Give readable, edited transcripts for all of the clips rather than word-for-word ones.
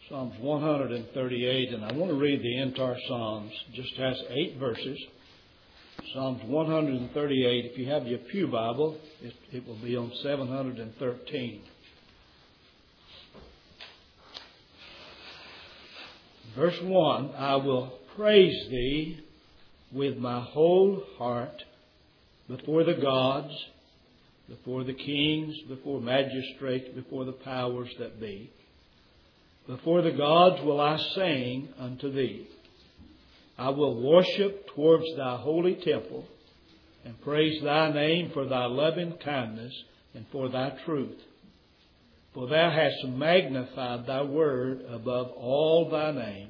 Psalms 138, and I want to read the entire Psalms. It just has 8 verses. Psalms 138, if you have your Pew Bible, it will be on 713. Verse 1, I will praise Thee with my whole heart before the gods, before the kings, before magistrates, before the powers that be. Before the gods will I sing unto Thee. I will worship towards Thy holy temple and praise Thy name for Thy loving kindness and for Thy truth. For Thou hast magnified Thy word above all Thy name.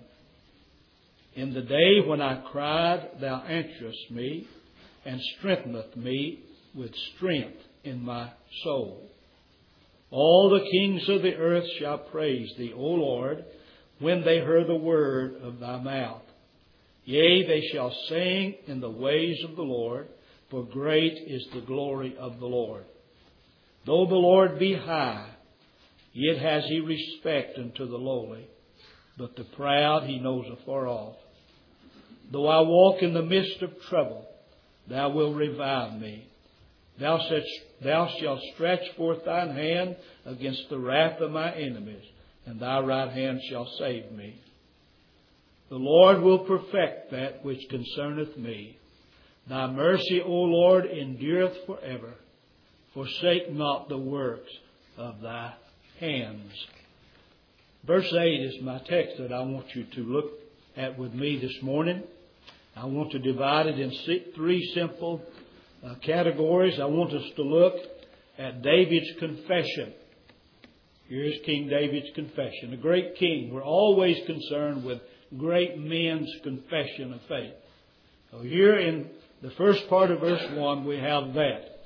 In the day when I cried, Thou answerest me and strengtheneth me with strength in my soul. All the kings of the earth shall praise Thee, O Lord, when they hear the word of Thy mouth. Yea, they shall sing in the ways of the Lord, for great is the glory of the Lord. Though the Lord be high, yet has He respect unto the lowly, but the proud He knows afar off. Though I walk in the midst of trouble, Thou wilt revive me. Thou shalt stretch forth Thine hand against the wrath of my enemies, and Thy right hand shall save me. The Lord will perfect that which concerneth me. Thy mercy, O Lord, endureth forever. Forsake not the works of Thy hands. Verse 8 is my text that I want you to look at with me this morning. I want to divide it in 3 simple categories. I want us to look at David's confession. Here's King David's confession. A great king. We're always concerned with great men's confession of faith. So here in the first part of verse 1 we have that.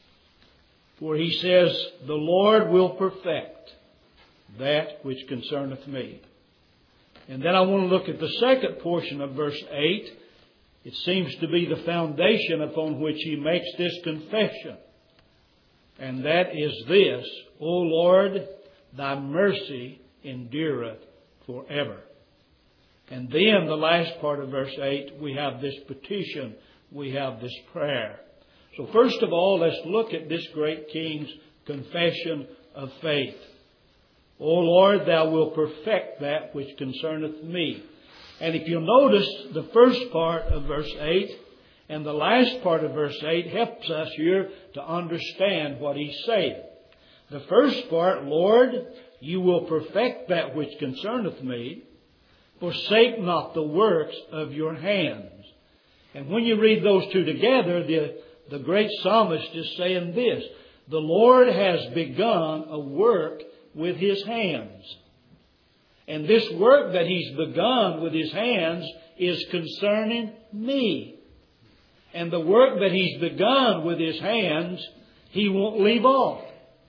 For he says, the Lord will perfect that which concerneth me. And then I want to look at the second portion of verse 8. It seems to be the foundation upon which he makes this confession. And that is this, O Lord, Thy mercy endureth forever. And then the last part of verse 8, we have this petition, we have this prayer. So first of all, let's look at this great king's confession of faith. O Lord, Thou wilt perfect that which concerneth me. And if you'll notice, the first part of verse 8 and the last part of verse 8 helps us here to understand what he's saying. The first part, Lord, You will perfect that which concerneth me. Forsake not the works of Your hands. And when you read those two together, the great psalmist is saying this. The Lord has begun a work with His hands. And this work that He's begun with His hands is concerning me. And the work that He's begun with His hands, He won't leave off.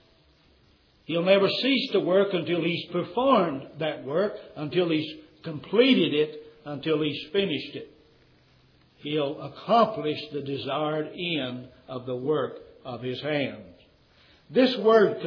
He'll never cease to work until He's performed that work, until He's completed it, until He's finished it. He'll accomplish the desired end of the work of His hands. This word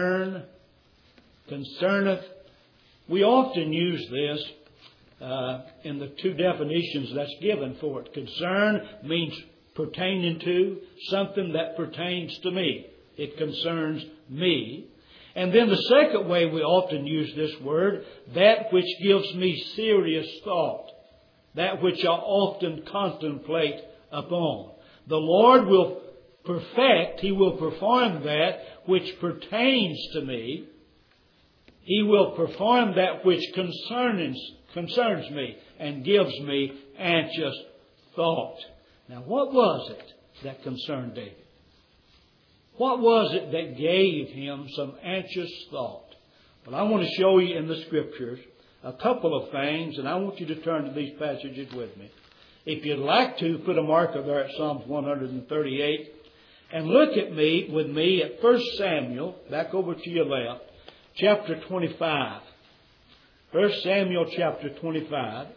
concerneth, we often use this in the 2 definitions that's given for it. Concern means pertaining to, something that pertains to me. It concerns me. And then the second way we often use this word, that which gives me serious thought. That which I often contemplate upon. The Lord will perfect, He will perform that which pertains to me. He will perform that which concerns me and gives me anxious thought. Now, what was it that concerned David? What was it that gave him some anxious thought? Well, I want to show you in the Scriptures a couple of things, and I want you to turn to these passages with me. If you'd like to, put a marker there at Psalms 138 and look with me at 1 Samuel, back over to your left, chapter 25. 1 Samuel chapter 25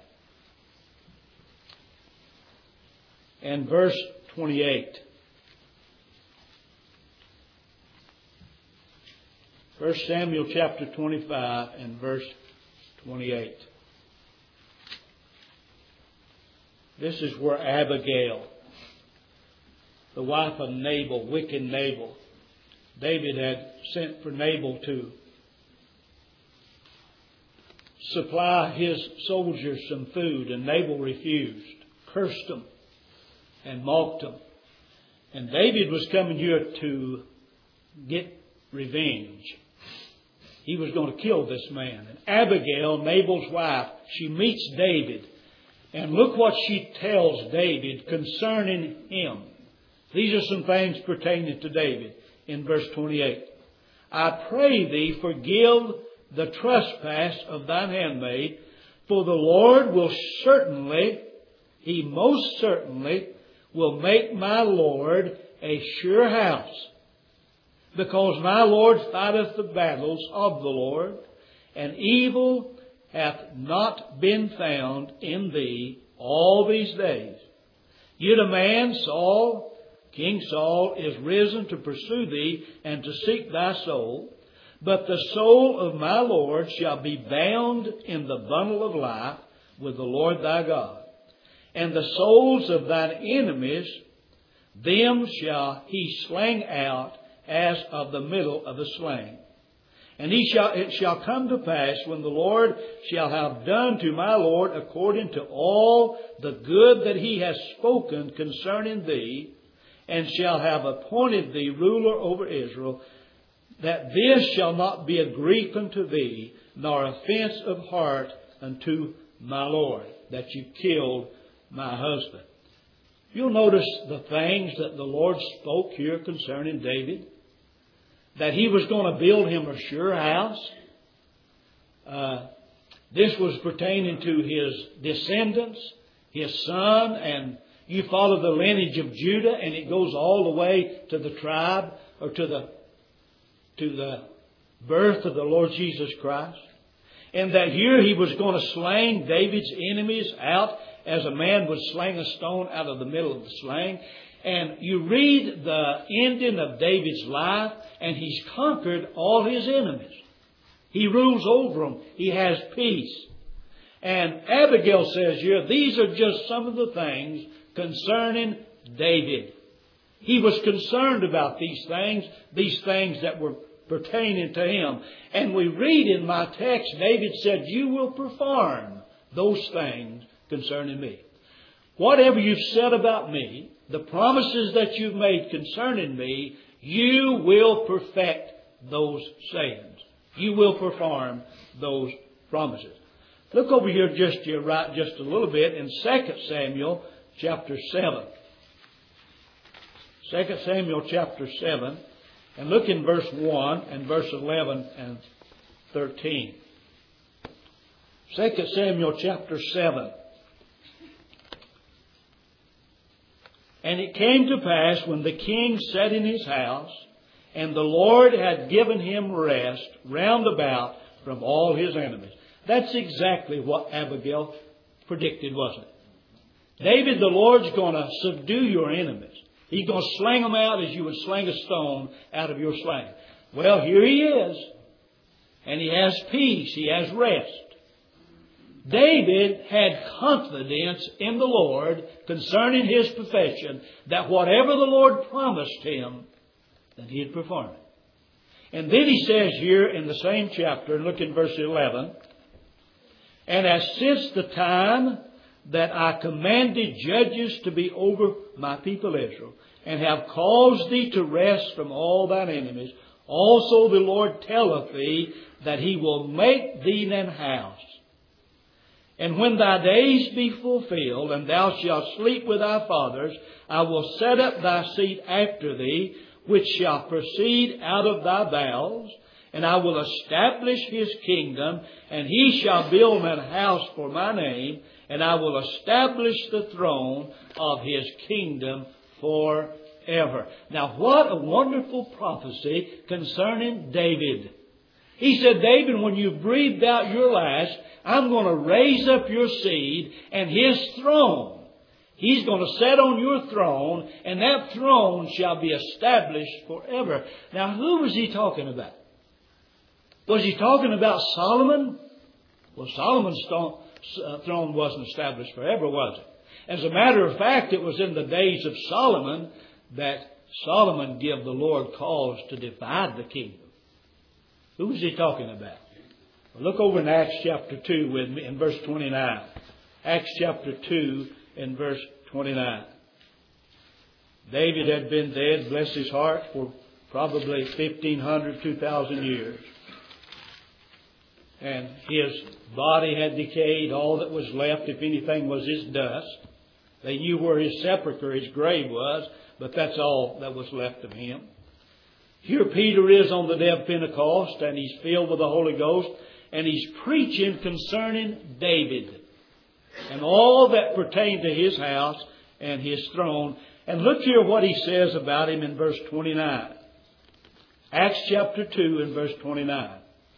and verse 28. 1 Samuel chapter 25 and verse 28. This is where Abigail, the wife of Nabal, wicked Nabal, David had sent for Nabal to supply his soldiers some food, and Nabal refused, cursed them, and mocked them. And David was coming here to get revenge. He was going to kill this man. And Abigail, Nabal's wife, she meets David. And look what she tells David concerning him. These are some things pertaining to David in verse 28. I pray thee, forgive the trespass of thine handmaid, for the Lord will certainly, He most certainly, will make my Lord a sure house, because my Lord fighteth the battles of the Lord, and evil hath not been found in thee all these days. Yet a man, Saul, King Saul, is risen to pursue thee and to seek thy soul. But the soul of my Lord shall be bound in the bundle of life with the Lord thy God. And the souls of thine enemies, them shall he sling out as of the middle of a sling. And it shall come to pass, when the Lord shall have done to my Lord according to all the good that He has spoken concerning thee, and shall have appointed thee ruler over Israel, that this shall not be a grief unto thee, nor offense of heart unto my Lord, that you killed my husband. You'll notice the things that the Lord spoke here concerning David. That He was going to build him a sure house. This was pertaining to his descendants, his son, and you follow the lineage of Judah, and it goes all the way to the tribe, or to the birth of the Lord Jesus Christ. And that here He was going to sling David's enemies out as a man would sling a stone out of the middle of the sling. And you read the ending of David's life, and he's conquered all his enemies. He rules over them. He has peace. And Abigail says here, these are just some of the things concerning David. He was concerned about these things that were pertaining to him. And we read in my text, David said, you will perform those things concerning me. Whatever you've said about me, the promises that you've made concerning me, you will perfect those sayings. You will perform those promises. Look over here just to your right just a little bit in 2 Samuel chapter 7. 2 Samuel chapter 7. And look in verse 1 and verse 11 and 13. 2 Samuel chapter 7. And it came to pass, when the king sat in his house, and the Lord had given him rest round about from all his enemies. That's exactly what Abigail predicted, wasn't it? David, the Lord's going to subdue your enemies. He's going to sling them out as you would sling a stone out of your sling. Well, here he is. And he has peace. He has rest. David had confidence in the Lord concerning his profession that whatever the Lord promised him, that He'd perform it. And then he says here in the same chapter, look in verse 11, and as since the time that I commanded judges to be over my people Israel, and have caused thee to rest from all thine enemies, also the Lord telleth thee that He will make thee an house. And when thy days be fulfilled, and thou shalt sleep with thy fathers, I will set up thy seed after thee, which shall proceed out of thy bowels, and I will establish his kingdom, and he shall build an house for my name, and I will establish the throne of his kingdom forever. Now, what a wonderful prophecy concerning David. He said, David, when you've breathed out your last, I'm going to raise up your seed and his throne. He's going to sit on your throne, and that throne shall be established forever. Now, who was he talking about? Was he talking about Solomon? Well, Solomon's throne wasn't established forever, was it? As a matter of fact, it was in the days of Solomon that Solomon gave the Lord cause to divide the kingdom. Who was he talking about? Well, look over in Acts chapter 2 with me in verse 29. Acts chapter 2 in verse 29. David had been dead, bless his heart, for probably 1,500, 2,000 years. And his body had decayed. All that was left, if anything, was his dust. They knew where his sepulchre, his grave was, but that's all that was left of him. Here Peter is on the day of Pentecost, and he's filled with the Holy Ghost, and he's preaching concerning David and all that pertained to his house and his throne. And look here what he says about him in verse 29. Acts chapter 2 and verse 29.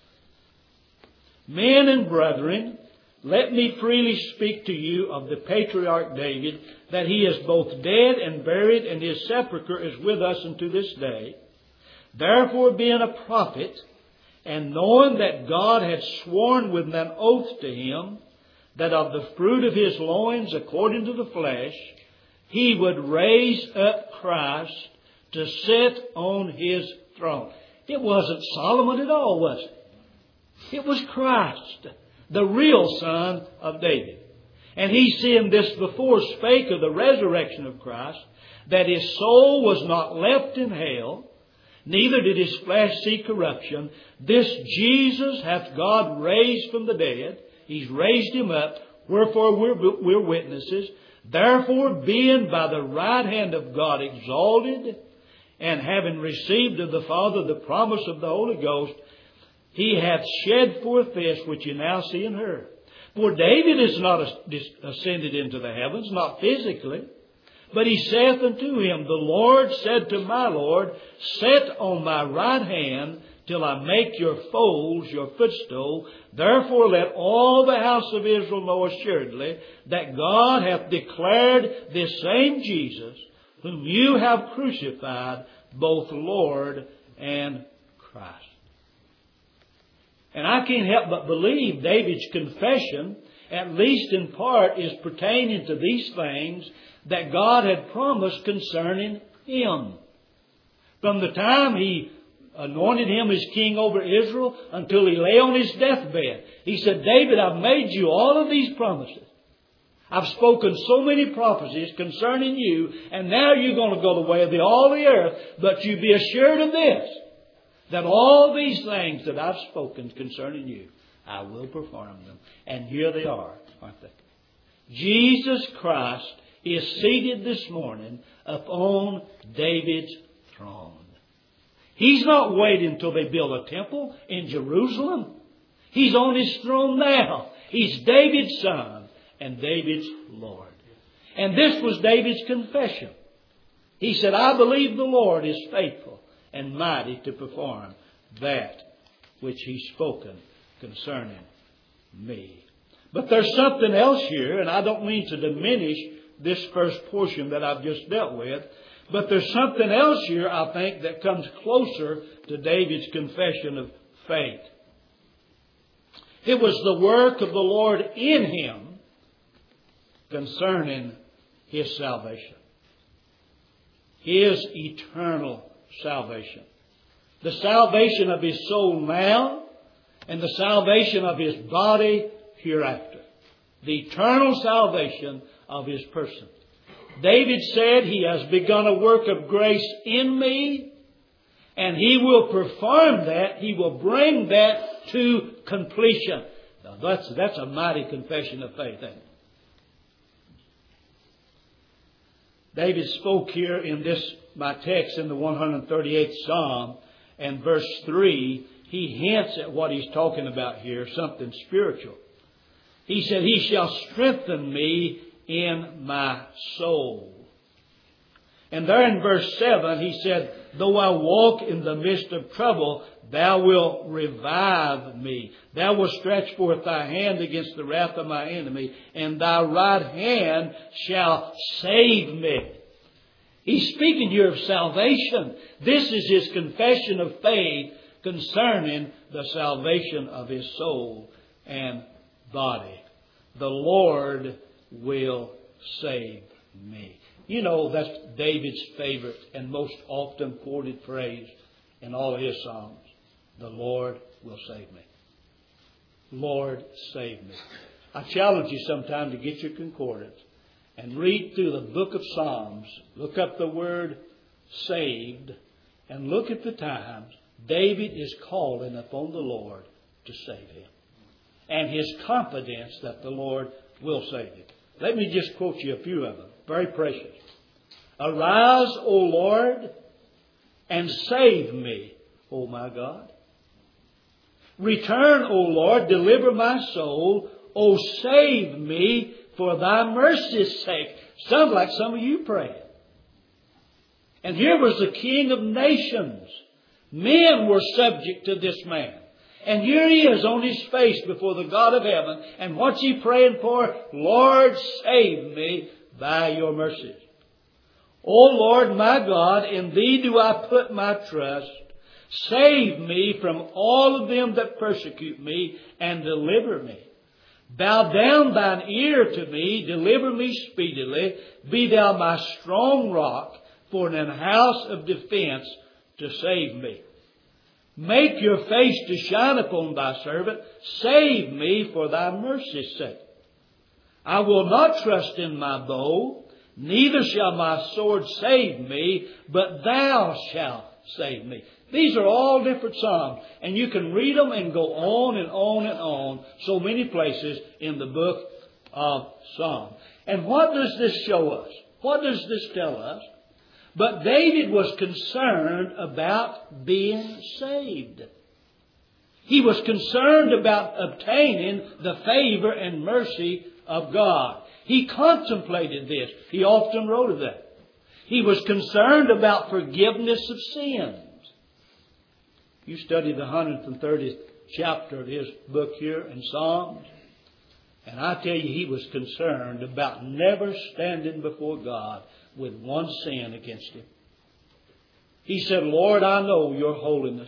Men and brethren, let me freely speak to you of the patriarch David, that he is both dead and buried, and his sepulchre is with us unto this day. Therefore, being a prophet, and knowing that God had sworn with an oath to him, that of the fruit of his loins, according to the flesh, he would raise up Christ to sit on his throne. It wasn't Solomon at all, was it? It was Christ, the real Son of David. And he, seeing this before, spake of the resurrection of Christ, that his soul was not left in hell, neither did his flesh see corruption. This Jesus hath God raised from the dead. He's raised him up, wherefore we're witnesses. Therefore, being by the right hand of God exalted, and having received of the Father the promise of the Holy Ghost, he hath shed forth this which you now see and heard. For David is not ascended into the heavens, not physically, but he saith unto him, the Lord said to my Lord, sit on my right hand till I make your foes your footstool. Therefore let all the house of Israel know assuredly that God hath declared this same Jesus, whom you have crucified, both Lord and Christ. And I can't help but believe David's confession, at least in part, is pertaining to these things that God had promised concerning him. From the time he anointed him as king over Israel until he lay on his deathbed, he said, David, I've made you all of these promises. I've spoken so many prophecies concerning you, and now you're going to go the way of all the earth, but you be assured of this, that all these things that I've spoken concerning you, I will perform them. And here they are, aren't they? Jesus Christ is seated this morning upon David's throne. He's not waiting until they build a temple in Jerusalem. He's on his throne now. He's David's son and David's Lord. And this was David's confession. He said, I believe the Lord is faithful and mighty to perform that which He's spoken concerning me. But there's something else here, and I don't mean to diminish this first portion that I've just dealt with, but there's something else here, I think, that comes closer to David's confession of faith. It was the work of the Lord in him concerning his salvation. His eternal salvation. The salvation of his soul now and the salvation of his body hereafter. The eternal salvation of his person. David said, He has begun a work of grace in me, and He will perform that. He will bring that to completion. Now that's a mighty confession of faith, ain't it? David spoke here in my text in the 138th Psalm, and verse 3, he hints at what he's talking about here, something spiritual. He said, He shall strengthen me in my soul. And there in verse 7, he said, though I walk in the midst of trouble, Thou wilt revive me. Thou wilt stretch forth Thy hand against the wrath of my enemy, and Thy right hand shall save me. He's speaking here of salvation. This is his confession of faith concerning the salvation of his soul and body. The Lord will save me. You know, that's David's favorite and most often quoted phrase in all of his Psalms. The Lord will save me. Lord, save me. I challenge you sometime to get your concordance and read through the book of Psalms. Look up the word saved and look at the times David is calling upon the Lord to save him. And his confidence that the Lord will save him. Let me just quote you a few of them. Very precious. Arise, O Lord, and save me, O my God. Return, O Lord, deliver my soul. O save me for thy mercy's sake. Sounds like some of you praying. And here was the King of nations. Men were subject to this man. And here he is on his face before the God of heaven. And what's he praying for? Lord, save me by your mercies. O Lord my God, in thee do I put my trust. Save me from all of them that persecute me and deliver me. Bow down thine ear to me, deliver me speedily. Be thou my strong rock, for an house of defense to save me. Make your face to shine upon thy servant. Save me for thy mercy's sake. I will not trust in my bow, neither shall my sword save me, but thou shalt save me. These are all different Psalms, and you can read them and go on and on and on so many places in the book of Psalms. And what does this show us? What does this tell us? But David was concerned about being saved. He was concerned about obtaining the favor and mercy of God. He contemplated this. He often wrote of that. He was concerned about forgiveness of sins. You study the 130th chapter of his book here in Psalms, and I tell you, he was concerned about never standing before God with one sin against him. He said, Lord, I know your holiness.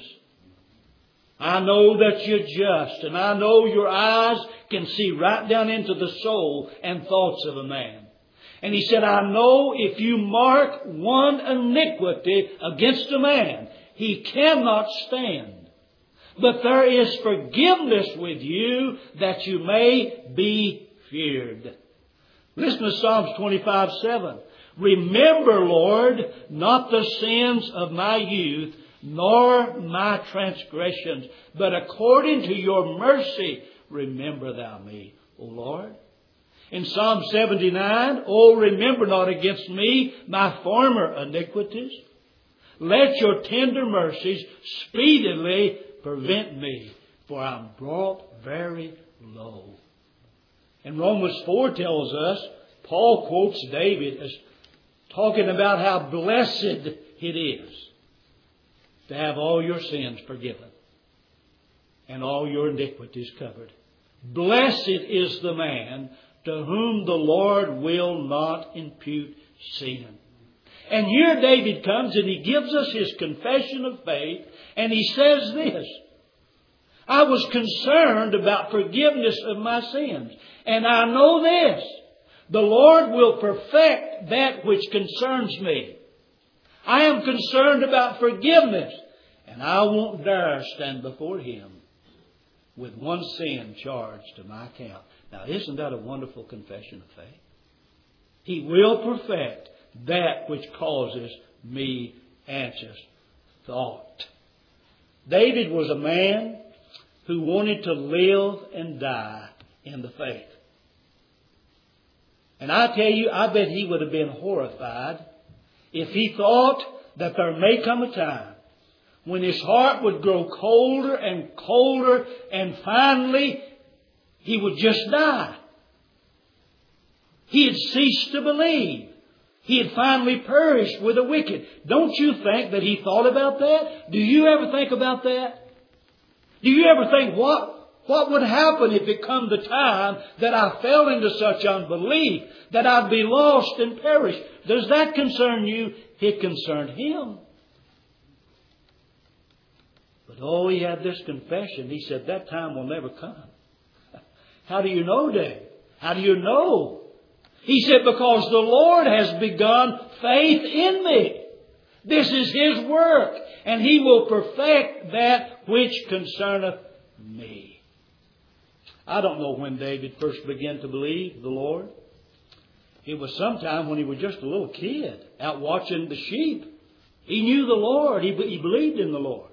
I know that you're just, and I know your eyes can see right down into the soul and thoughts of a man. And he said, I know if you mark one iniquity against a man, he cannot stand. But there is forgiveness with you that you may be feared. Listen to Psalms 25:7. Remember, Lord, not the sins of my youth, nor my transgressions, but according to your mercy, remember thou me, O Lord. In Psalm 79, oh, remember not against me my former iniquities. Let your tender mercies speedily prevent me, for I'm brought very low. And Romans 4 tells us, Paul quotes David as talking about how blessed it is to have all your sins forgiven and all your iniquities covered. Blessed is the man to whom the Lord will not impute sin. And here David comes and he gives us his confession of faith, and he says this: I was concerned about forgiveness of my sins, and I know this: the Lord will perfect that which concerns me. I am concerned about forgiveness, and I won't dare stand before Him with one sin charged to my account. Now, isn't that a wonderful confession of faith? He will perfect that which causes me anxious thought. David was a man who wanted to live and die in the faith. And I tell you, I bet he would have been horrified if he thought that there may come a time when his heart would grow colder and colder, and finally he would just die. He had ceased to believe. He had finally perished with the wicked. Don't you think that he thought about that? Do you ever think about that? Do you ever think, what would happen if it come the time that I fell into such unbelief that I'd be lost and perish? Does that concern you? It concerned him. But he had this confession. He said, that time will never come. How do you know, David? How do you know? He said, because the Lord has begun faith in me. This is His work, and He will perfect that which concerneth me. I don't know when David first began to believe the Lord. It was sometime when he was just a little kid out watching the sheep. He knew the Lord. He believed in the Lord.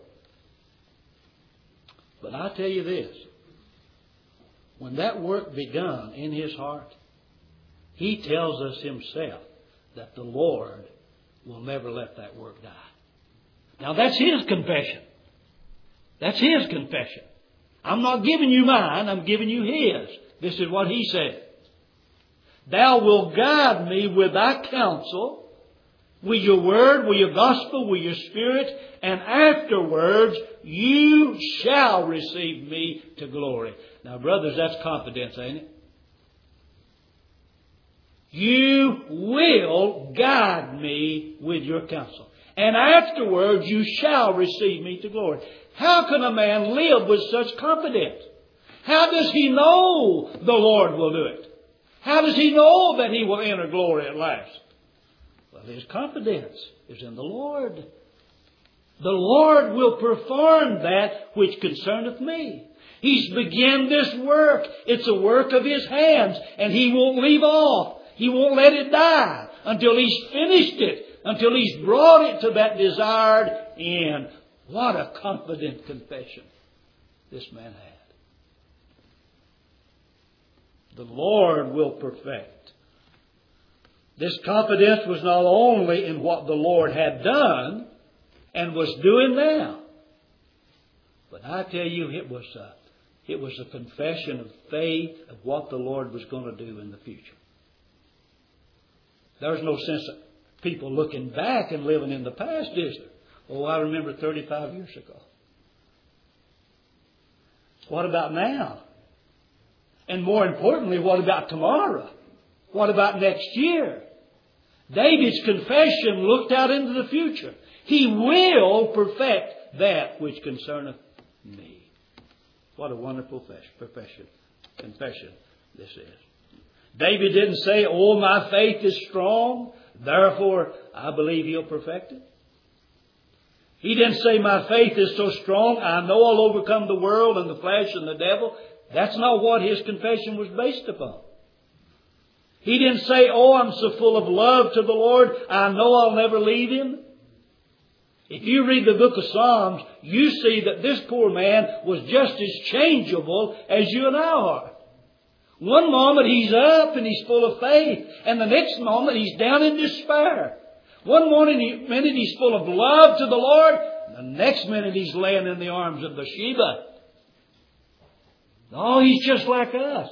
But I tell you this, when that work begun in his heart, he tells us himself that the Lord will never let that work die. Now that's his confession. That's his confession. I'm not giving you mine, I'm giving you his. This is what he said. Thou wilt guide me with thy counsel, with your word, with your gospel, with your spirit, and afterwards you shall receive me to glory. Now, brothers, that's confidence, ain't it? You will guide me with your counsel. And afterwards you shall receive me to glory. How can a man live with such confidence? How does he know the Lord will do it? How does he know that he will enter glory at last? Well, his confidence is in the Lord. The Lord will perform that which concerneth me. He's begun this work. It's a work of His hands, and He won't leave off. He won't let it die until He's finished it, until He's brought it to that desired end. What a confident confession this man had. The Lord will perfect. This confidence was not only in what the Lord had done and was doing now, but I tell you, it was a confession of faith of what the Lord was going to do in the future. There's no sense of people looking back and living in the past, is there? Oh, I remember 35 years ago. What about now? And more importantly, what about tomorrow? What about next year? David's confession looked out into the future. He will perfect that which concerneth me. What a wonderful confession this is. David didn't say, oh, my faith is strong, therefore I believe He'll perfect it. He didn't say, my faith is so strong, I know I'll overcome the world and the flesh and the devil. That's not what his confession was based upon. He didn't say, oh, I'm so full of love to the Lord, I know I'll never leave Him. If you read the book of Psalms, you see that this poor man was just as changeable as you and I are. One moment he's up and he's full of faith, and the next moment he's down in despair. One minute he's full of love to the Lord, and the next minute he's laying in the arms of Bathsheba. Oh, he's just like us.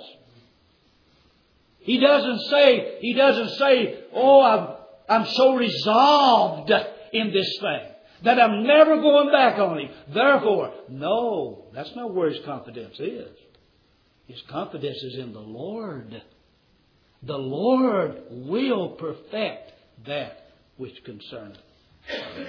He doesn't say, oh, I'm so resolved in this thing that I'm never going back on Him. Therefore, no, that's not where his confidence is. His confidence is in the Lord. The Lord will perfect that which concerneth me.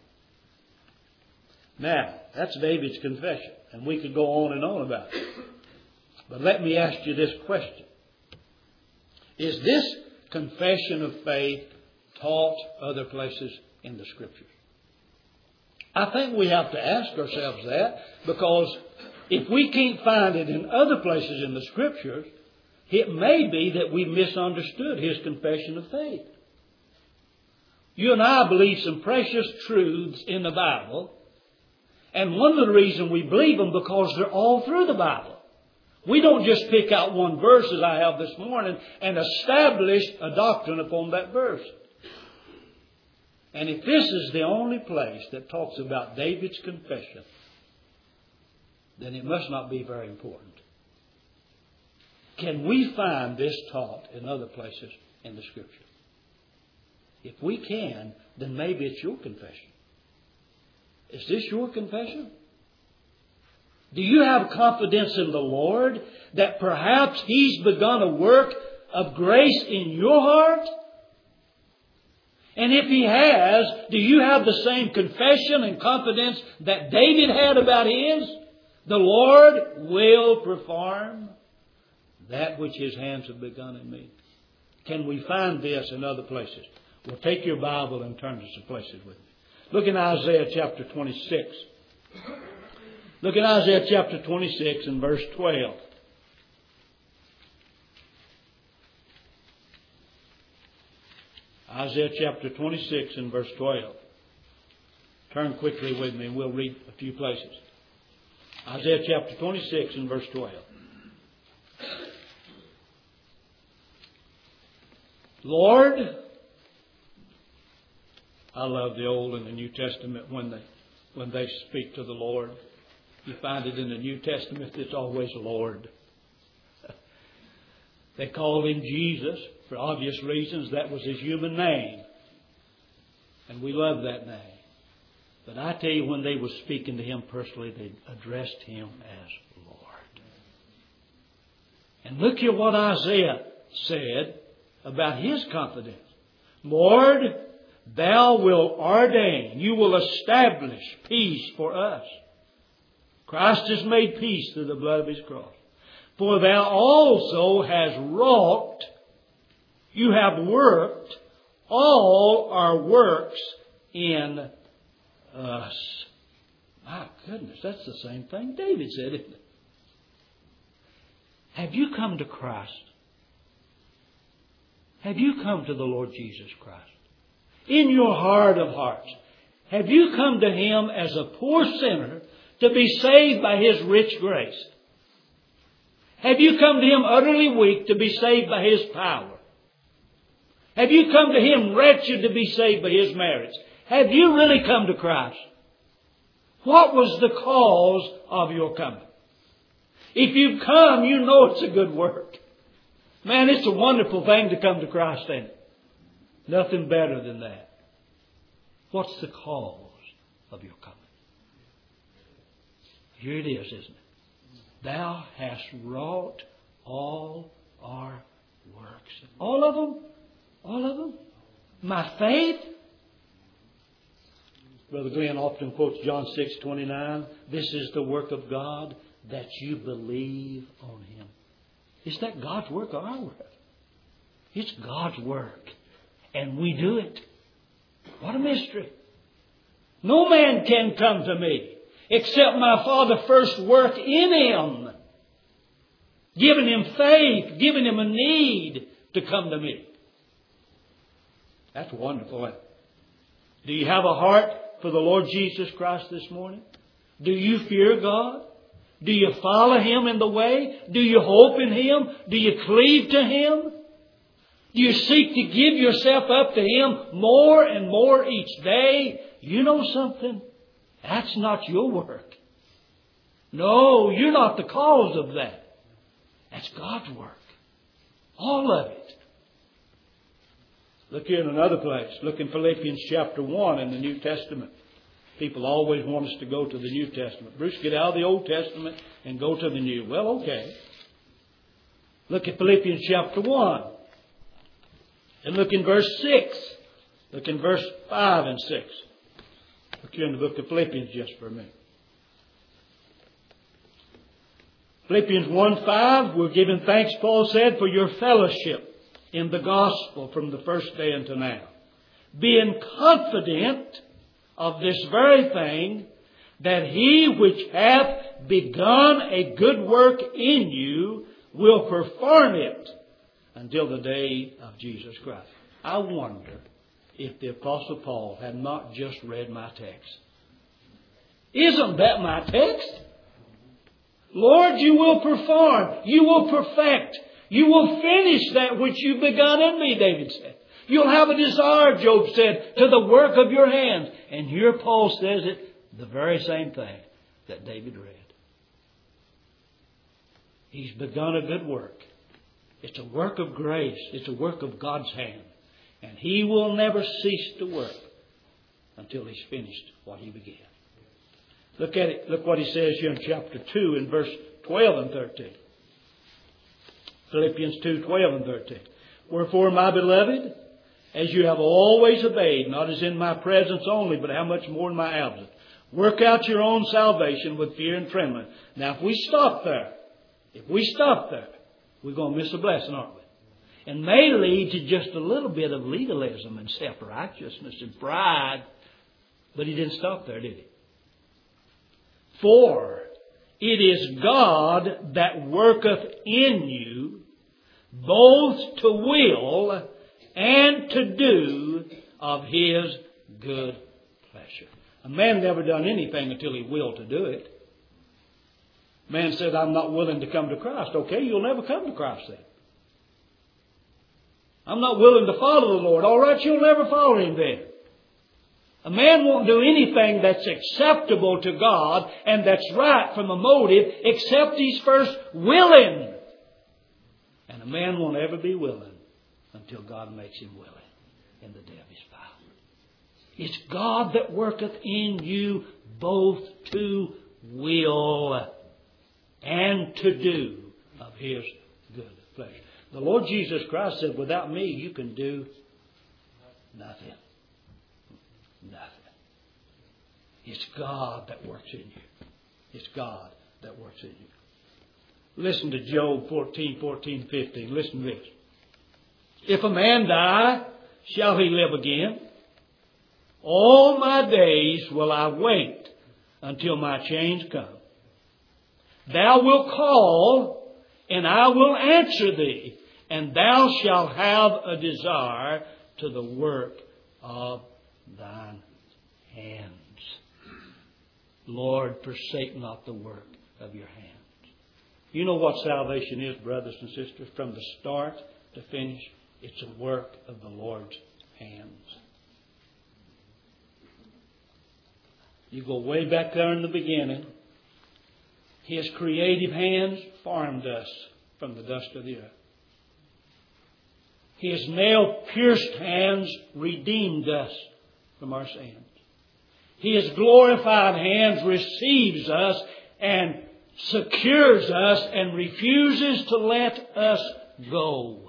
Now, that's David's confession, and we could go on and on about it. But let me ask you this question. Is this confession of faith taught other places in the Scriptures? I think we have to ask ourselves that, because if we can't find it in other places in the Scriptures, it may be that we misunderstood his confession of faith. You and I believe some precious truths in the Bible, and one of the reasons we believe them because they're all through the Bible. We don't just pick out one verse as I have this morning and establish a doctrine upon that verse. And if this is the only place that talks about David's confession, then it must not be very important. Can we find this taught in other places in the Scripture? If we can, then maybe it's your confession. Is this your confession? Do you have confidence in the Lord that perhaps He's begun a work of grace in your heart? And if He has, do you have the same confession and confidence that David had about his? The Lord will perform. that which His hands have begun in me. Can we find this in other places? Well, take your Bible and turn to some places with me. Look in Isaiah chapter 26. Look in Isaiah chapter 26 and verse 12. Isaiah chapter 26 and verse 12. Turn quickly with me and we'll read a few places. Isaiah chapter 26 and verse 12. Lord, I love the Old and the New Testament when they speak to the Lord. You find it in the New Testament, it's always Lord. They called Him Jesus for obvious reasons. That was His human name. And we love that name. But I tell you, when they were speaking to Him personally, they addressed Him as Lord. And look here what Isaiah said about his confidence. Lord, Thou wilt ordain, You will establish peace for us. Christ has made peace through the blood of His cross. For Thou also hast wrought, You have worked all our works in us. My goodness, that's the same thing David said, isn't it? Have you come to Christ? Have you come to the Lord Jesus Christ? In your heart of hearts, have you come to Him as a poor sinner to be saved by His rich grace? Have you come to Him utterly weak to be saved by His power? Have you come to Him wretched to be saved by His merits? Have you really come to Christ? What was the cause of your coming? If you've come, you know it's a good work. Man, it's a wonderful thing to come to Christ, ain't it? Nothing better than that. What's the cause of your coming? Here it is, isn't it? Thou hast wrought all our works. All of them? All of them? My faith? Brother Glenn often quotes John 6:29. This is the work of God, that you believe on Him. Is that God's work or our work? It's God's work. And we do it. What a mystery. No man can come to me except my Father first work in him. Giving him faith, giving him a need to come to me. That's wonderful. Do you have a heart for the Lord Jesus Christ this morning? Do you fear God? Do you follow Him in the way? Do you hope in Him? Do you cleave to Him? Do you seek to give yourself up to Him more and more each day? You know something? That's not your work. No, you're not the cause of that. That's God's work. All of it. Look here in another place. Look in Philippians chapter 1 in the New Testament. People always want us to go to the New Testament. Bruce, get out of the Old Testament and go to the New. Well, okay. Look at Philippians chapter 1. And look in verse 6. Look in verse 5 and 6. Look here in the book of Philippians just for a minute. Philippians 1:5, we're giving thanks, Paul said, for your fellowship in the gospel from the first day until now. Being confident of this very thing, that He which hath begun a good work in you will perform it until the day of Jesus Christ. I wonder if the Apostle Paul had not just read my text. Isn't that my text? Lord, you will perform. You will perfect. You will finish that which you've begun in me, David said. You'll have a desire, Job said, to the work of your hands. And here Paul says it, the very same thing that David read. He's begun a good work. It's a work of grace. It's a work of God's hand. And He will never cease to work until He's finished what He began. Look at it. Look what he says here in chapter 2 in verse 12 and 13. Philippians 2:12 and 13. Wherefore, my beloved, as you have always obeyed, not as in my presence only, but how much more in my absence, work out your own salvation with fear and trembling. Now, if we stop there, we're going to miss a blessing, aren't we? And may lead to just a little bit of legalism and self-righteousness and pride. But He didn't stop there, did He? For it is God that worketh in you both to will and to do of His good pleasure. A man never done anything until he willed to do it. Man said, I'm not willing to come to Christ. Okay, you'll never come to Christ then. I'm not willing to follow the Lord. All right, you'll never follow Him then. A man won't do anything that's acceptable to God and that's right from a motive except he's first willing. And a man won't ever be willing until God makes him willing in the day of His power. It's God that worketh in you both to will and to do of His good pleasure. The Lord Jesus Christ said, without me you can do nothing. Nothing. It's God that works in you. It's God that works in you. Listen to Job 14:15. Listen to this. If a man die, shall he live again? All my days will I wait until my change come. Thou wilt call, and I will answer thee, and thou shalt have a desire to the work of thine hands. Lord, forsake not the work of your hands. You know what salvation is, brothers and sisters? From the start to finish, it's a work of the Lord's hands. You go way back there in the beginning. His creative hands formed us from the dust of the earth. His nail-pierced hands redeemed us from our sins. His glorified hands receives us and secures us and refuses to let us go.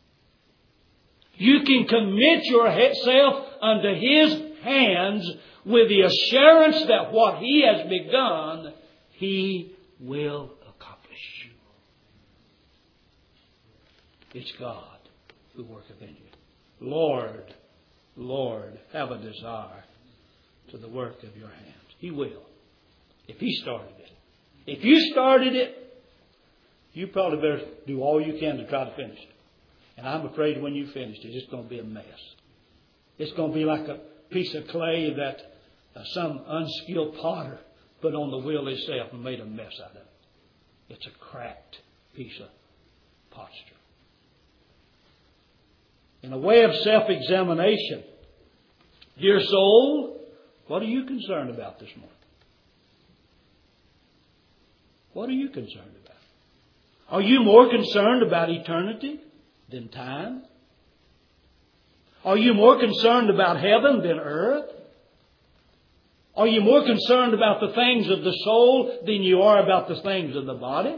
You can commit yourself unto His hands with the assurance that what He has begun, He will accomplish. It's God who worketh in you. Lord, Lord, have a desire to the work of your hands. He will. If He started it. If you started it, you probably better do all you can to try to finish it. And I'm afraid when you finish it, it's going to be a mess. It's going to be like a piece of clay that some unskilled potter put on the wheel himself and made a mess out of it. It's a cracked piece of pottery. In a way of self-examination, dear soul, what are you concerned about this morning? What are you concerned about? Are you more concerned about eternity than time? Are you more concerned about heaven than earth? Are you more concerned about the things of the soul than you are about the things of the body?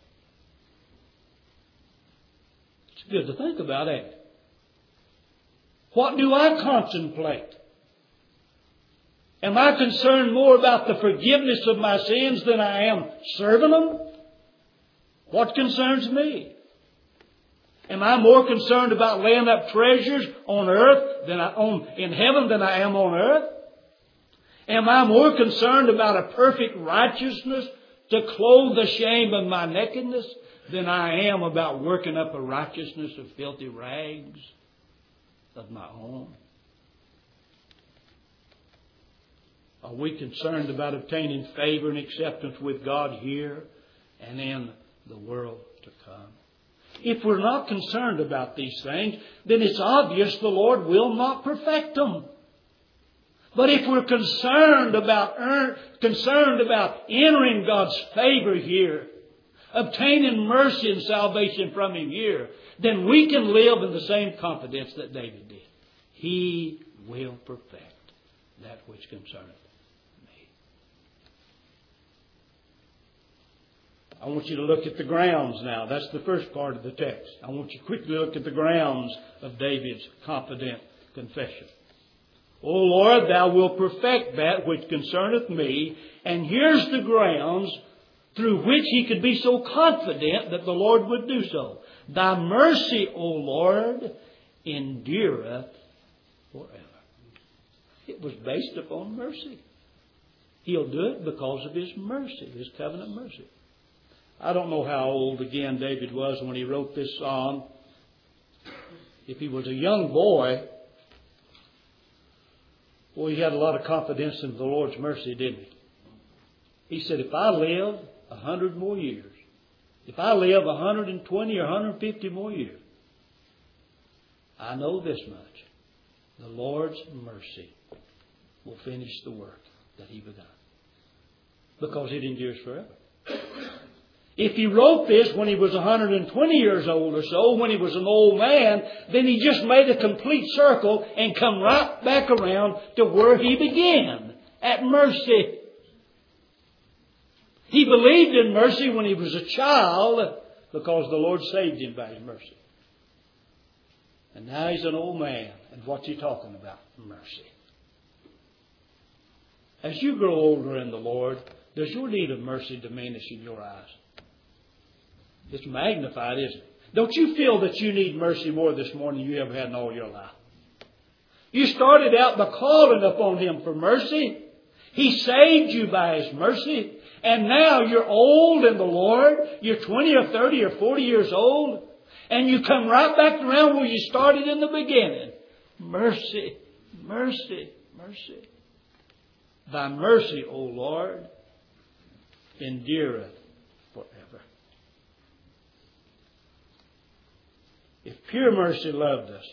It's good to think about, ain't it? What do I contemplate? Am I concerned more about the forgiveness of my sins than I am serving them? What concerns me? Am I more concerned about laying up treasures on earth in heaven than I am on earth? Am I more concerned about a perfect righteousness to clothe the shame of my nakedness than I am about working up a righteousness of filthy rags of my own? Are we concerned about obtaining favor and acceptance with God here and in the world to come? If we're not concerned about these things, then it's obvious the Lord will not perfect them. But if we're concerned about entering God's favor here, obtaining mercy and salvation from Him here, then we can live in the same confidence that David did. He will perfect that which concerneth me. I want you to look at the grounds now. That's the first part of the text. I want you to quickly look at the grounds of David's confident confession. O Lord, Thou wilt perfect that which concerneth me. And here's the grounds through which he could be so confident that the Lord would do so. Thy mercy, O Lord, endureth forever. It was based upon mercy. He'll do it because of His mercy, His covenant mercy. I don't know how old, again, David was when he wrote this song. If he was a young boy, well, he had a lot of confidence in the Lord's mercy, didn't he? He said, if I live 100 more years, if I live 120 or 150 more years, I know this much. The Lord's mercy will finish the work that He begun. Because it endures forever. If he wrote this when he was 120 years old or so, when he was an old man, then he just made a complete circle and come right back around to where he began, at mercy. He believed in mercy when he was a child because the Lord saved him by His mercy. And now he's an old man. And what's he talking about? Mercy. As you grow older in the Lord, does your need of mercy diminish in your eyes? It's magnified, isn't it? Don't you feel that you need mercy more this morning than you ever had in all your life? You started out by calling upon Him for mercy. He saved you by His mercy. And now you're old in the Lord. You're 20 or 30 or 40 years old. And you come right back around where you started in the beginning. Mercy, mercy, mercy. Thy mercy, O Lord, endureth forever. If pure mercy loved us,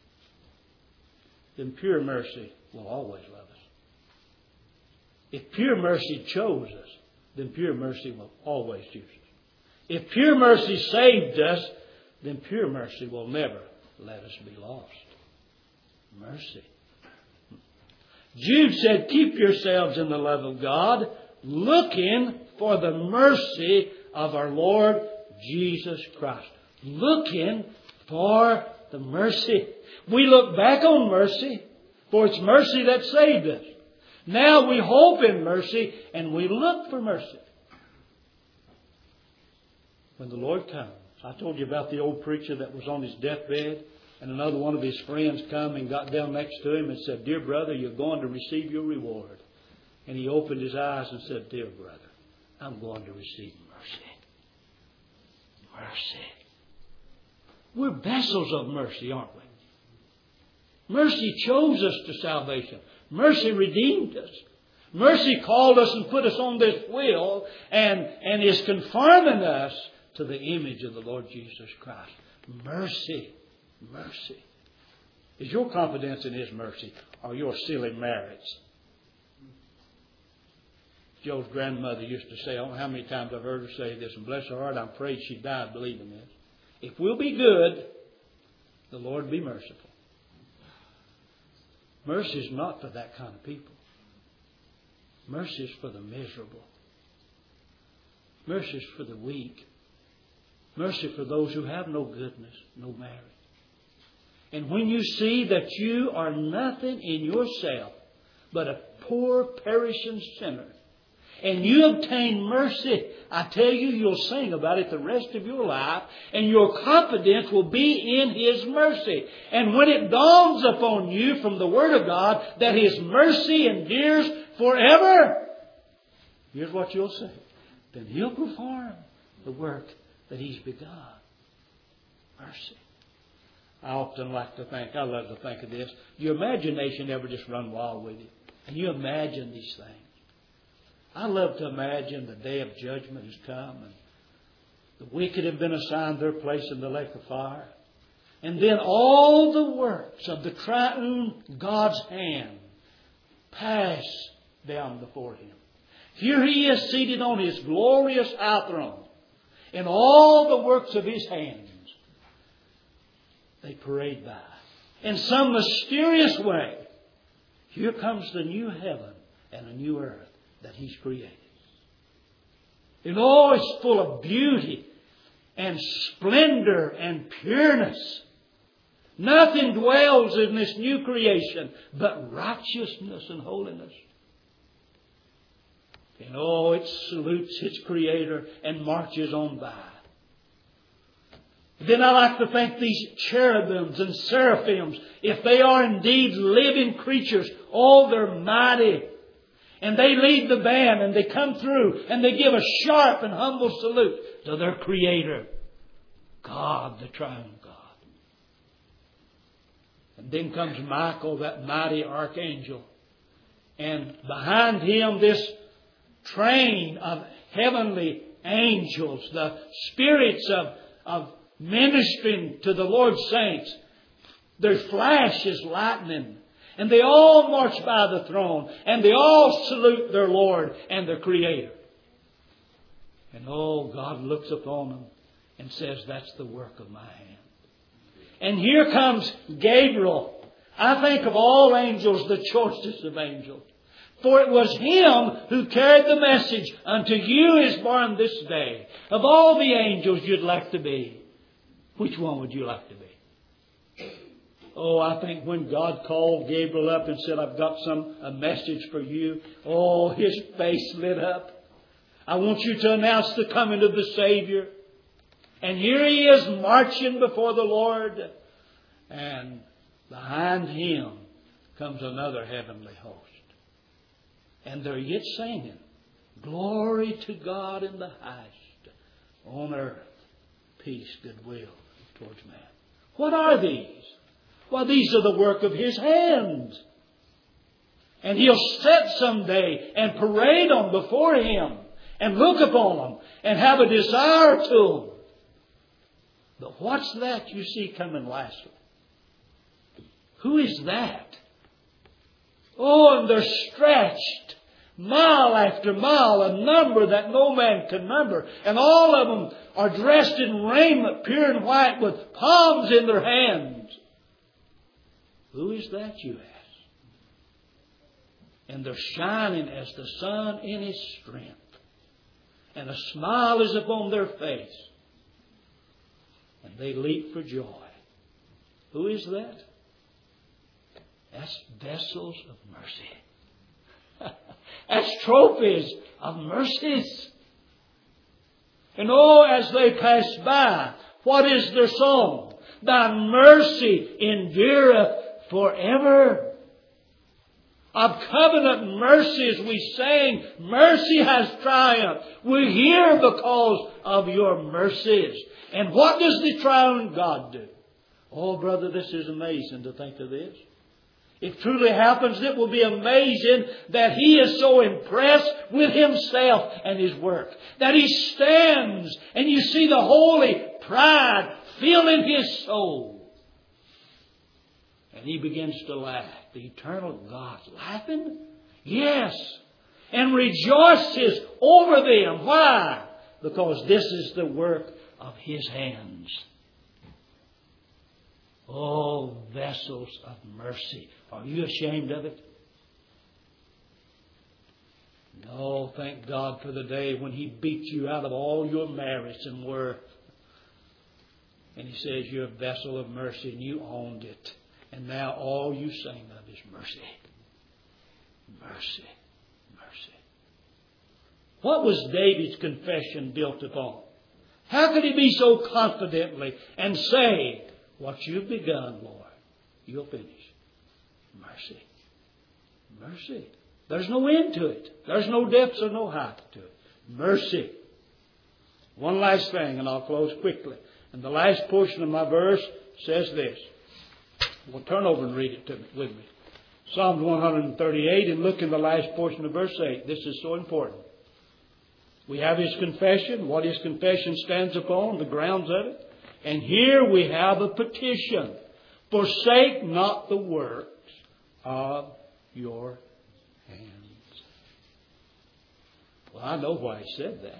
then pure mercy will always love us. If pure mercy chose us, then pure mercy will always choose us. If pure mercy saved us, then pure mercy will never let us be lost. Mercy. Jude said, keep yourselves in the love of God, looking for the mercy of our Lord Jesus Christ. Looking for the mercy. We look back on mercy, for it's mercy that saved us. Now we hope in mercy and we look for mercy. When the Lord comes, I told you about the old preacher that was on his deathbed, and another one of his friends come and got down next to him and said, dear brother, you're going to receive your reward. And he opened his eyes and said, dear brother, I'm going to receive mercy. Mercy. We're vessels of mercy, aren't we? Mercy chose us to salvation. Mercy redeemed us. Mercy called us and put us on this wheel and is conforming us to the image of the Lord Jesus Christ. Mercy. Mercy. Is your confidence in His mercy or your silly merits? Joe's grandmother used to say, I don't know how many times I've heard her say this, and bless her heart, I'm afraid she died believing this. If we'll be good, the Lord be merciful. Mercy is not for that kind of people. Mercy is for the miserable. Mercy is for the weak. Mercy for those who have no goodness, no merit. And when you see that you are nothing in yourself but a poor perishing sinner, and you obtain mercy, I tell you, you'll sing about it the rest of your life, and your confidence will be in His mercy. And when it dawns upon you from the Word of God that His mercy endures forever, here's what you'll say. Then He'll perform the work that He's begun. Mercy. I often like to think, I love to think of this. Your imagination ever just run wild with you? And you imagine these things. I love to imagine the day of judgment has come and the wicked have been assigned their place in the lake of fire. And then all the works of the triune God's hand pass down before Him. Here He is seated on His glorious high throne. And all the works of His hands, they parade by. In some mysterious way, here comes the new heaven and a new earth that He's created. And all is full of beauty and splendor and pureness. Nothing dwells in this new creation but righteousness and holiness. And oh, it salutes its Creator and marches on by. Then I like to think these cherubims and seraphims, if they are indeed living creatures, oh, they're mighty. And they lead the band and they come through and they give a sharp and humble salute to their Creator, God, the triune God. And then comes Michael, that mighty archangel. And behind him this train of heavenly angels, the spirits of ministering to the Lord's saints. Their flash is lightning. And they all march by the throne. And they all salute their Lord and their Creator. And oh, God looks upon them and says, that's the work of my hand. And here comes Gabriel. I think of all angels, the choicest of angels. For it was Him who carried the message, unto you is born this day. Of all the angels you'd like to be, which one would you like to be? Oh, I think when God called Gabriel up and said, I've got a message for you. Oh, his face lit up. I want you to announce the coming of the Savior. And here he is marching before the Lord. And behind him comes another heavenly host. And they're yet singing, glory to God in the highest, on earth, peace, goodwill towards man. What are these? Well, these are the work of His hands. And He'll set someday and parade them before Him and look upon them and have a desire to them. But what's that you see coming lastly? Who is that? Oh, and they're stretched mile after mile, a number that no man can number. And all of them are dressed in raiment pure and white with palms in their hands. Who is that, you ask? And they're shining as the sun in His strength. And a smile is upon their face. And they leap for joy. Who is that? That's vessels of mercy. That's trophies of mercies. And oh, as they pass by, what is their song? Thy mercy endureth forever. Of covenant mercies we sang, mercy has triumphed. We're here because of your mercies. And what does the triune God do? Oh, brother, this is amazing to think of this. If truly happens, it will be amazing that He is so impressed with Himself and His work, that He stands and you see the holy pride filling His soul. And He begins to laugh. The eternal God laughing? Yes. And rejoices over them. Why? Because this is the work of His hands. Oh, vessels of mercy. Are you ashamed of it? No, thank God for the day when He beats you out of all your merits and worth. And He says you're a vessel of mercy and you owned it. And now all you sing of is mercy. Mercy. Mercy. What was David's confession built upon? How could he be so confidently and say, what you've begun, Lord, you'll finish. Mercy. Mercy. There's no end to it. There's no depths or no height to it. Mercy. One last thing, and I'll close quickly. And the last portion of my verse says this. Well, turn over and read it with me. Psalms 138, and look in the last portion of verse 8. This is so important. We have His confession, what His confession stands upon, the grounds of it. And here we have a petition. Forsake not the works of your hands. Well, I know why He said that.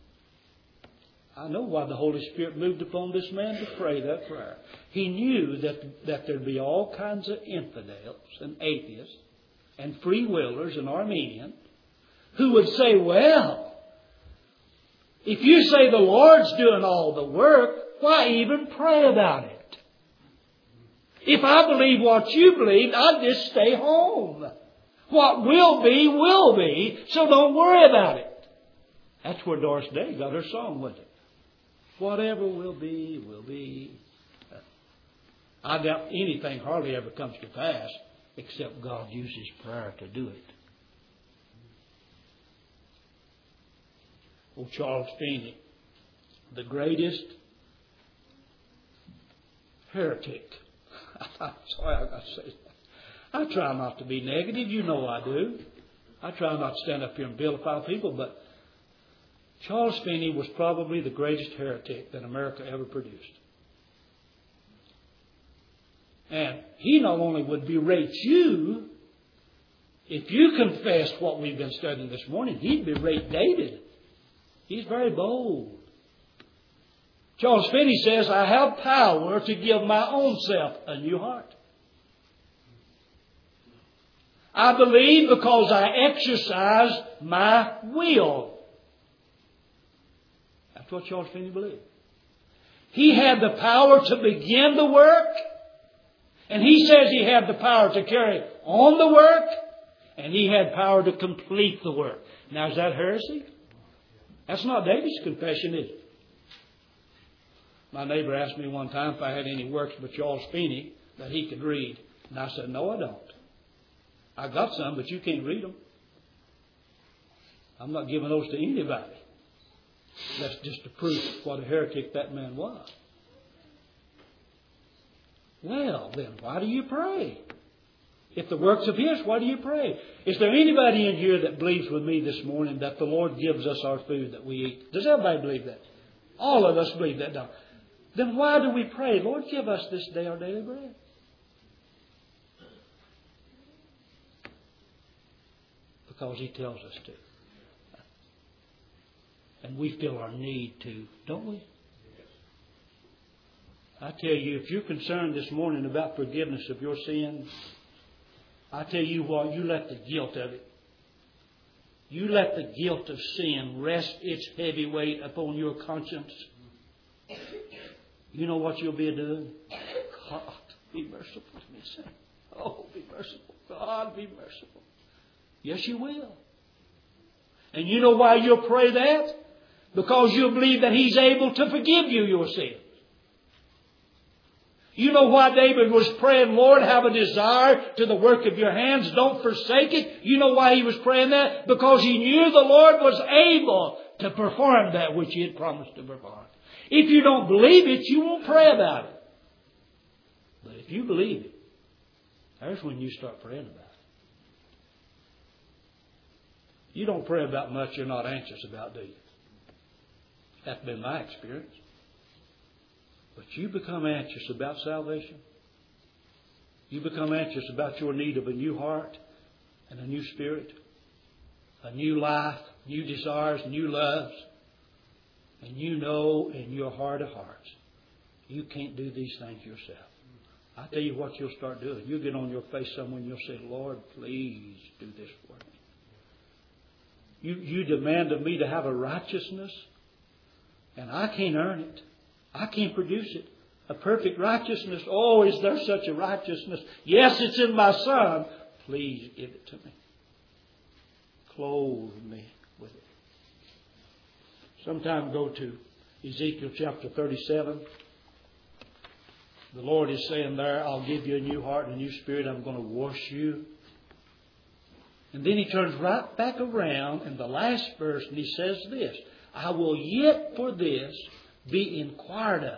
I know why the Holy Spirit moved upon this man to pray that prayer. He knew that there'd be all kinds of infidels and atheists and free willers and Armenians who would say, well, if you say the Lord's doing all the work, why even pray about it? If I believe what you believe, I'd just stay home. What will be, so don't worry about it. That's where Doris Day got her song, wasn't it? Whatever will be, will be. I doubt anything hardly ever comes to pass except God uses prayer to do it. Oh, Charles Finney, the greatest heretic. I'm sorry I got to say that. I try not to be negative. You know I do. I try not to stand up here and vilify people, but Charles Finney was probably the greatest heretic that America ever produced. And he not only would berate you, if you confessed what we've been studying this morning, he'd berate David. He's very bold. Charles Finney says, I have power to give my own self a new heart. I believe because I exercise my will. That's what Charles Finney believed. He had the power to begin the work. And he says he had the power to carry on the work. And he had power to complete the work. Now, is that heresy? That's not David's confession, is it? My neighbor asked me one time if I had any works by Charles Finney that he could read. And I said, no, I don't. I got some, but you can't read them. I'm not giving those to anybody. That's just to prove what a heretic that man was. Well, then, why do you pray? If the works of His, why do you pray? Is there anybody in here that believes with me this morning that the Lord gives us our food that we eat? Does everybody believe that? All of us believe that, don't we? Then why do we pray? Lord, give us this day our daily bread. Because He tells us to. And we feel our need to, don't we? I tell you, if you're concerned this morning about forgiveness of your sins, I tell you what, you let the guilt of it. You let the guilt of sin rest its heavy weight upon your conscience. You know what you'll be doing? God, be merciful to me, son. Oh, be merciful. God, be merciful. Yes, you will. And you know why you'll pray that? Because you'll believe that He's able to forgive you your sins. You know why David was praying, Lord, have a desire to the work of your hands. Don't forsake it. You know why he was praying that? Because he knew the Lord was able to perform that which He had promised to perform. If you don't believe it, you won't pray about it. But if you believe it, there's when you start praying about it. You don't pray about much you're not anxious about, do you? That's been my experience. But you become anxious about salvation. You become anxious about your need of a new heart and a new spirit, a new life, new desires, new loves. And you know in your heart of hearts, you can't do these things yourself. I tell you what you'll start doing. You'll get on your face somewhere and you'll say, Lord, please do this for me. You demand of me to have a righteousness, and I can't earn it. I can't produce it. A perfect righteousness. Oh, is there such a righteousness? Yes, it's in my Son. Please give it to me. Clothe me with it. Sometime go to Ezekiel chapter 37. The Lord is saying there, I'll give you a new heart and a new spirit. I'm going to wash you. And then He turns right back around in the last verse and He says this, I will yet for this be inquired of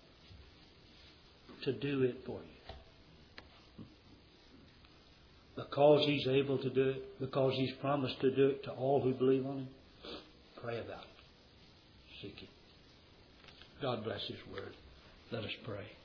to do it for you. Because He's able to do it, because He's promised to do it to all who believe on Him, pray about it. Seek Him. God bless His word. Let us pray.